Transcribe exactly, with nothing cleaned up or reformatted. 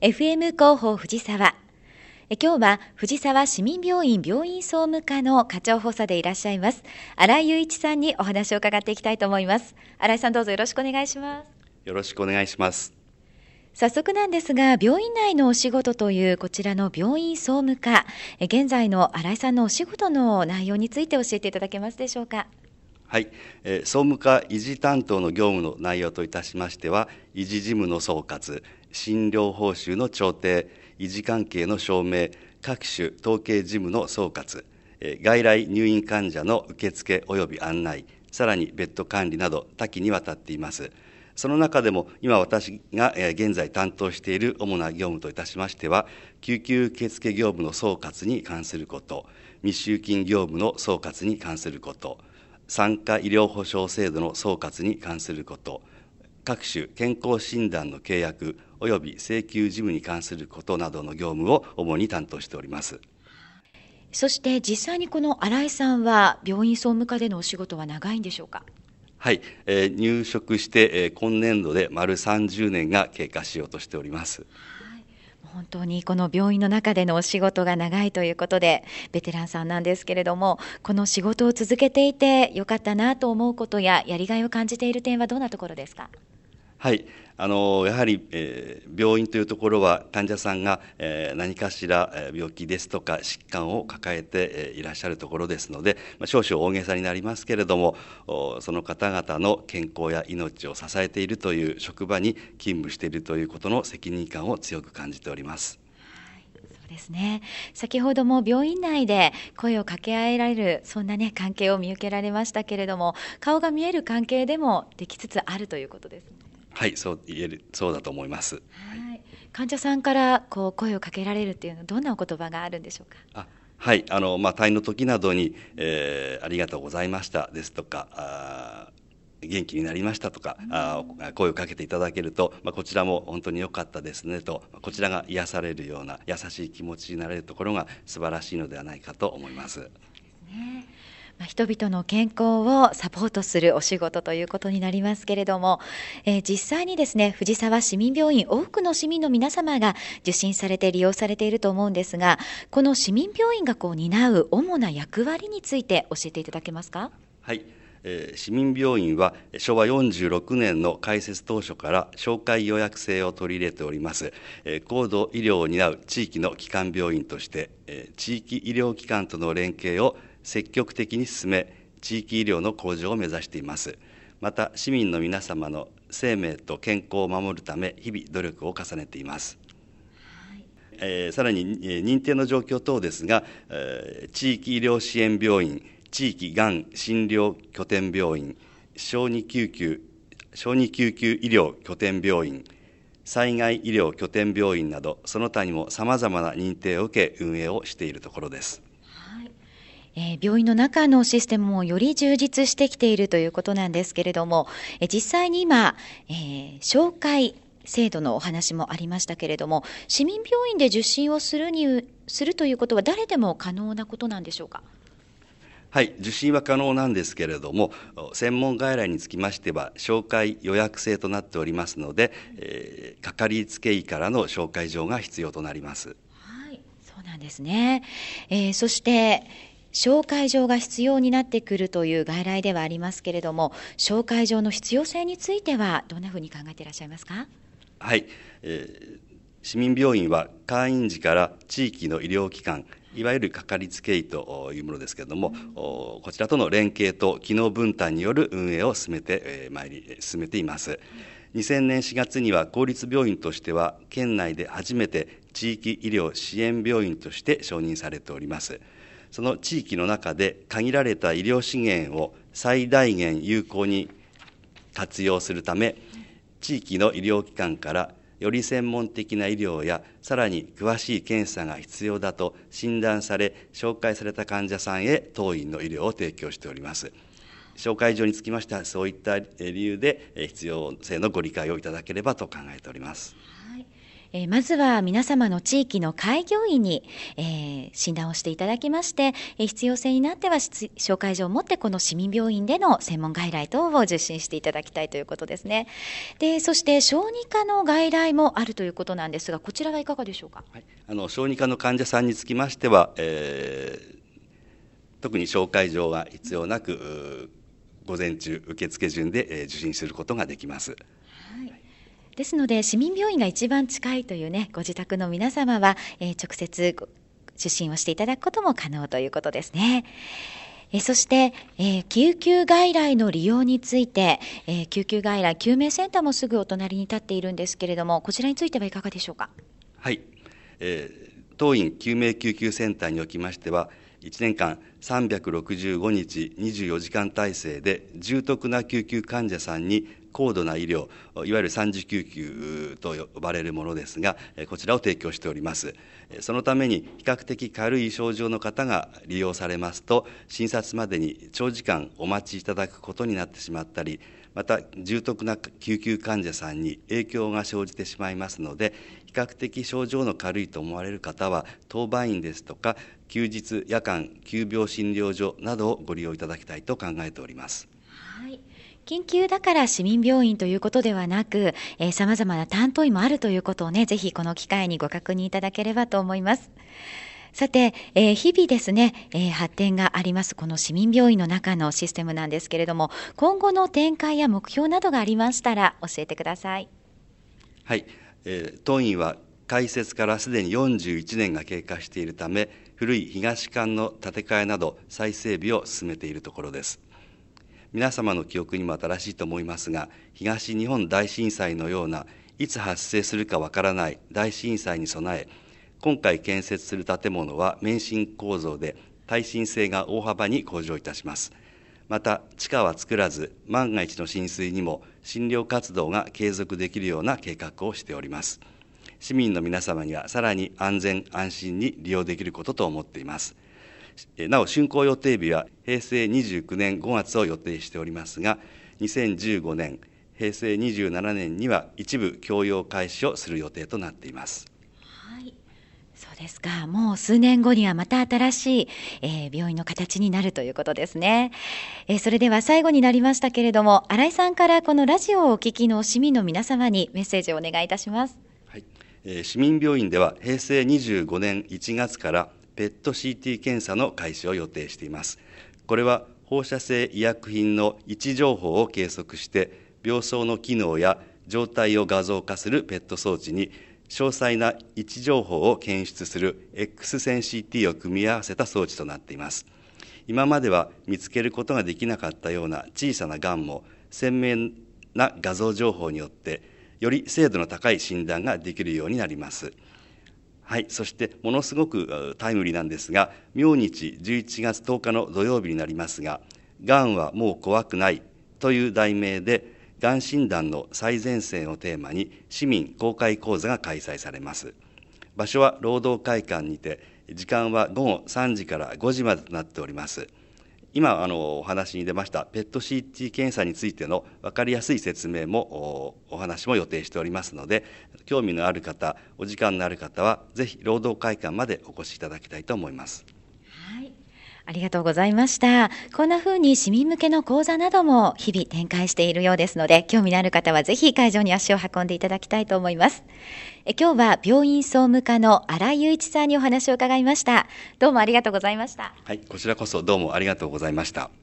エフエム 広報藤沢。え今日は藤沢市民病院病院総務課の課長補佐でいらっしゃいます新井雄一さんにお話を伺っていきたいと思います。新井さん、どうぞよろしくお願いします。 よろしくお願いします。 早速なんですが、病院内のお仕事というこちらの病院総務課、え現在の新井さんのお仕事の内容について教えていただけますでしょうか。 はい、えー、総務課維持担当の業務の内容といたしましては、維持事務の総括、診療報酬の調停、維持関係の証明、各種統計事務の総括、えー、外来入院患者の受付及び案内、さらにベッド管理など多岐にわたっています。その中でも今私が現在担当している主な業務といたしましては、救急受付業務の総括に関すること、未収金業務の総括に関すること、産科医療保障制度の総括に関すること、各種健康診断の契約及び請求事務に関することなどの業務を主に担当しております。 そして実際にこの新井さんは病院総務課でのお仕事は長いんでしょうか。 はい、えー、入職して、えー、今年度で丸さんじゅうねんが経過しようとしております。 本当にこの病院の中でのお仕事が長いということでベテランさんなんですけれども、この仕事を続けていてよかったなと思うことややりがいを感じている点はどんなところですか。 はい、あのやはり、えー、病院というところは患者さんが、えー、何かしら病気ですとか疾患を抱えて、えー、いらっしゃるところですので、まあ、少々大げさになりますけれども、その方々の健康や命を支えているという職場に勤務しているということの責任感を強く感じております。 そうですね、先ほども病院内で声を掛け合えられるそんな、ね、関係を見受けられましたけれども、顔が見える関係でもできつつあるということですね。 はい、そう言える、そうだと思います。はい、 患者さんからこう声をかけられるっていうのはどんなお言葉があるんでしょうか。 あはい、あのまあ、退院の時などに、えー、ありがとうございましたですとか、あ元気になりましたとか、あ声をかけていただけると、まあ、こちらも本当に良かったですねと、こちらが癒されるような優しい気持ちになれるところが素晴らしいのではないかと思います。 ね、まあ、人々の健康をサポートするお仕事ということになりますけれども、えー、実際にですね、藤沢市民病院、多くの市民の皆様が受診されて利用されていると思うんですが、この市民病院がこう担う主な役割について教えていただけますか。 はい、えー、市民病院はしょうわよんじゅうろくねんの開設当初から紹介予約制を取り入れております。えー、高度医療を担う地域の基幹病院として、えー、地域医療機関との連携を積極的に進め、地域医療の向上を目指しています。また市民の皆様の生命と健康を守るため日々努力を重ねています。えー、さらに、えー、認定の状況等ですが、えー、地域医療支援病院、地域がん診療拠点病院、小児救急小児救急医療拠点病院、災害医療拠点病院など、その他にもさまざまな認定を受け運営をしているところです。 はい、えー、病院の中のシステムもより充実してきているということなんですけれども、えー、実際に今、えー、紹介制度のお話もありましたけれども、市民病院で受診をするにするということは誰でも可能なことなんでしょうか。 はい、受診は可能なんですけれども、専門外来につきましては紹介予約制となっておりますので、えー、かかりつけ医からの紹介状が必要となります。 はい、そうなんですね。えー、そして紹介状が必要になってくるという外来ではありますけれども、紹介状の必要性についてはどんなふうに考えていらっしゃいますか。 はい、えー、市民病院は開院時から地域の医療機関、いわゆるかかりつけ医というものですけれども、こちらとの連携と機能分担による運営を進めてまいり進めています。にせんねんしがつには公立病院としては県内で初めて地域医療支援病院として承認されております。その地域の中で限られた医療資源を最大限有効に活用するため、地域の医療機関からより専門的な医療やさらに詳しい検査が必要だと診断され紹介された患者さんへ当院の医療を提供しております。紹介状につきましてはそういった理由で必要性のご理解をいただければと考えております。 はい、 えー、まずは皆様の地域の開業医に、えー、診断をしていただきまして、えー、必要性になっては紹介状を持ってこの市民病院での専門外来等を受診していただきたいということですね。でそして小児科の外来もあるということなんですが、こちらはいかがでしょうか。 はい、あの小児科の患者さんにつきましては、えー、特に紹介状が必要なく午前中受付順で、えー、受診することができます。 はい、ですので市民病院が一番近いというねご自宅の皆様は、えー、直接受診をしていただくことも可能ということですね。えー、そして、えー、救急外来の利用について、えー、救急外来救命センターもすぐお隣に立っているんですけれども、こちらについてはいかがでしょうか。 はい、えー、当院救命救急センターにおきましてはいちねんかんさんびゃくろくじゅうごにちにじゅうよじかん体制で重篤な救急患者さんに高度な医療、いわゆる三次救急と呼ばれるものですが、こちらを提供しております。そのために比較的軽い症状の方が利用されますと、診察までに長時間お待ちいただくことになってしまったり、また重篤な救急患者さんに影響が生じてしまいますので、比較的症状の軽いと思われる方は当番員ですとか休日夜間急病診療所などをご利用いただきたいと考えております。 はい、緊急だから市民病院ということではなく、さまざまな担当医もあるということをね、ぜひこの機会にご確認いただければと思います。さて、えー、日々ですね、えー、発展がありますこの市民病院の中のシステムなんですけれども、今後の展開や目標などがありましたら教えてください。 はい、えー、当院は開設からすでによんじゅういちねんが経過しているため、古い東館の建て替えなど再整備を進めているところです。皆様の記憶にも新しいと思いますが、東日本大震災のようないつ発生するかわからない大震災に備え、今回建設する建物は免震構造で耐震性が大幅に向上いたします。また地下は作らず、万が一の浸水にも診療活動が継続できるような計画をしております。市民の皆様にはさらに安全安心に利用できることと思っています。なお竣工予定日はへいせいにじゅうきゅうねんごがつを予定しておりますが、にせんじゅうごねんへいせいにじゅうななねんには一部供用開始をする予定となっています。 はい、そうですか。もう数年後にはまた新しい、えー、病院の形になるということですね。えー、それでは最後になりましたけれども、新井さんからこのラジオをお聞きの市民の皆様にメッセージをお願いいたします。 はい、えー、市民病院ではへいせいにじゅうごねんいちがつからペット シーティー 検査の開始を予定しています。これは放射性医薬品の位置情報を計測して病巣の機能や状態を画像化するペット装置に詳細な位置情報を検出する X 線 シーティー を組み合わせた装置となっています。今までは見つけることができなかったような小さながんも鮮明な画像情報によってより精度の高い診断ができるようになります。はい、そしてものすごくタイムリーなんですが、明日じゅういちがつとおかの土曜日になりますが、がんはもう怖くないという題名で、がん診断の最前線をテーマに市民公開講座が開催されます。場所は労働会館にて、時間はごごさんじからごじまでとなっております。今あのお話に出ましたペット シーティー 検査についての分かりやすい説明も お, お話も予定しておりますので、興味のある方、お時間のある方はぜひ労働会館までお越しいただきたいと思います。 はい、ありがとうございました。こんな風に市民向けの講座なども日々展開しているようですので、興味のある方はぜひ会場に足を運んでいただきたいと思います。え今日は病院総務課の新井雄一さんにお話を伺いました。どうもありがとうございました。 はい、こちらこそどうもありがとうございました。